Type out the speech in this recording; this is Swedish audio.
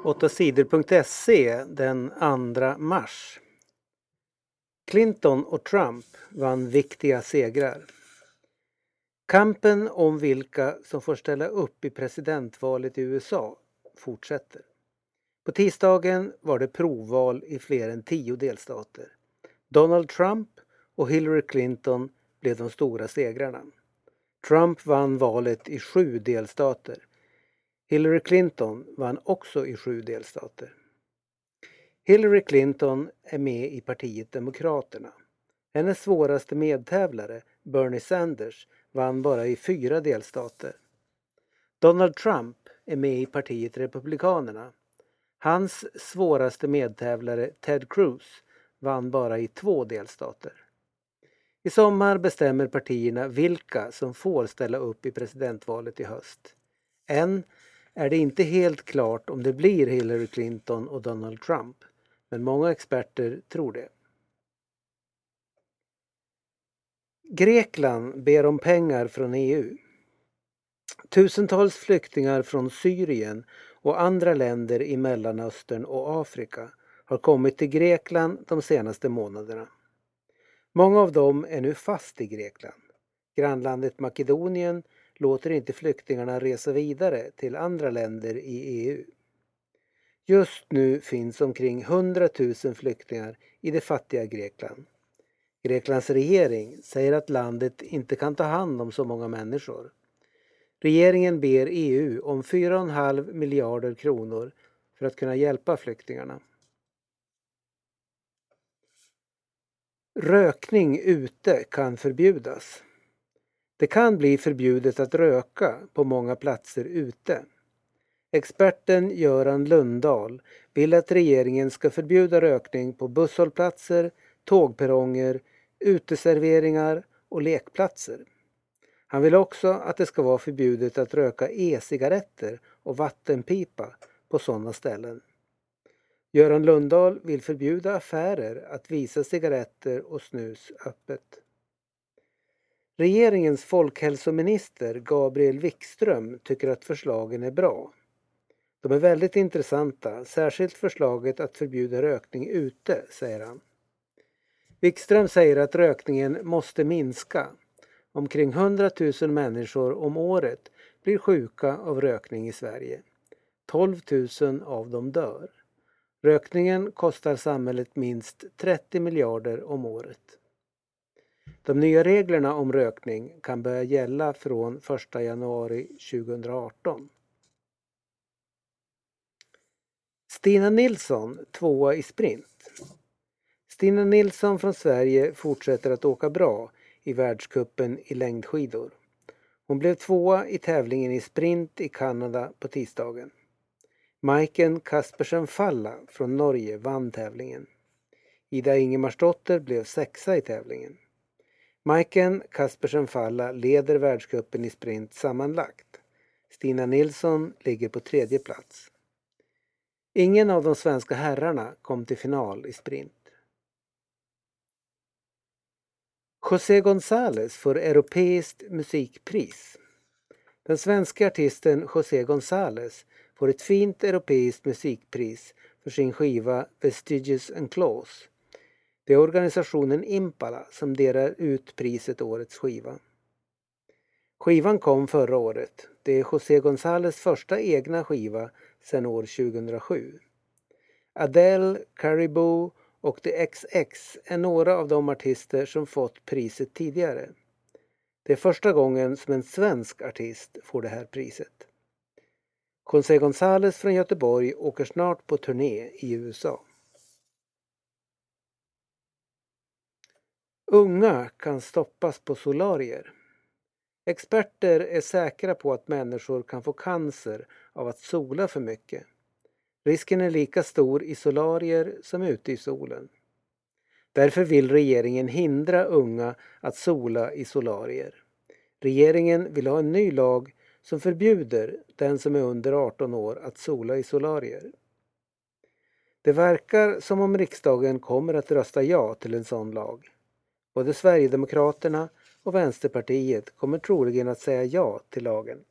8sidor.se den 2 mars. Clinton och Trump vann viktiga segrar. Kampen om vilka som får ställa upp i presidentvalet i USA fortsätter. På tisdagen var det provval i fler än 10 delstater. Donald Trump och Hillary Clinton blev de stora segrarna. Trump vann valet i 7 delstater. Hillary Clinton vann också i 7 delstater. Hillary Clinton är med i partiet Demokraterna. Hennes svåraste medtävlare, Bernie Sanders, vann bara i 4 delstater. Donald Trump är med i partiet Republikanerna. Hans svåraste medtävlare, Ted Cruz, vann bara i 2 delstater. I sommar bestämmer partierna vilka som får ställa upp i presidentvalet i höst. Än är det inte helt klart om det blir Hillary Clinton och Donald Trump, men många experter tror det. Grekland ber om pengar från EU. Tusentals flyktingar från Syrien och andra länder i Mellanöstern och Afrika har kommit till Grekland de senaste månaderna. Många av dem är nu fast i Grekland. Grannlandet Makedonien låter inte flyktingarna resa vidare till andra länder i EU. Just nu finns omkring 100 000 flyktingar i det fattiga Grekland. Greklands regering säger att landet inte kan ta hand om så många människor. Regeringen ber EU om 4,5 miljarder kronor för att kunna hjälpa flyktingarna. Rökning ute kan förbjudas. Det kan bli förbjudet att röka på många platser ute. Experten Göran Lundahl vill att regeringen ska förbjuda rökning på busshållplatser, tågperronger, uteserveringar och lekplatser. Han vill också att det ska vara förbjudet att röka e-cigaretter och vattenpipa på sådana ställen. Göran Lundahl vill förbjuda affärer att visa cigaretter och snus öppet. Regeringens folkhälsominister Gabriel Wikström tycker att förslagen är bra. De är väldigt intressanta, särskilt förslaget att förbjuda rökning ute, säger han. Wikström säger att rökningen måste minska. Omkring 100 000 människor om året blir sjuka av rökning i Sverige. 12 000 av dem dör. Rökningen kostar samhället minst 30 miljarder om året. De nya reglerna om rökning kan börja gälla från 1 januari 2018. Stina Nilsson, 2:a i sprint. Stina Nilsson från Sverige fortsätter att åka bra i världscupen i längdskidor. Hon blev 2:a i tävlingen i sprint i Kanada på tisdagen. Maiken Kaspersen Falla från Norge vann tävlingen. Ida Ingemarsdotter blev 6:a i tävlingen. Maiken Kaspersen Falla leder världscupen i sprint sammanlagt. Stina Nilsson ligger på 3:e plats. Ingen av de svenska herrarna kom till final i sprint. José González får europeiskt musikpris. Den svenska artisten José González får ett fint europeiskt musikpris för sin skiva Vestiges and Claws. Det är organisationen Impala som delar ut priset årets skiva. Skivan kom förra året. Det är José González första egna skiva sedan år 2007. Adele, Caribou och The XX är några av de artister som fått priset tidigare. Det är första gången som en svensk artist får det här priset. José González från Göteborg åker snart på turné i USA. Unga kan stoppas på solarier. Experter är säkra på att människor kan få cancer av att sola för mycket. Risken är lika stor i solarier som ute i solen. Därför vill regeringen hindra unga att sola i solarier. Regeringen vill ha en ny lag som förbjuder den som är under 18 år att sola i solarier. Det verkar som om riksdagen kommer att rösta ja till en sån lag. Både Sverigedemokraterna och Vänsterpartiet kommer troligen att säga ja till lagen.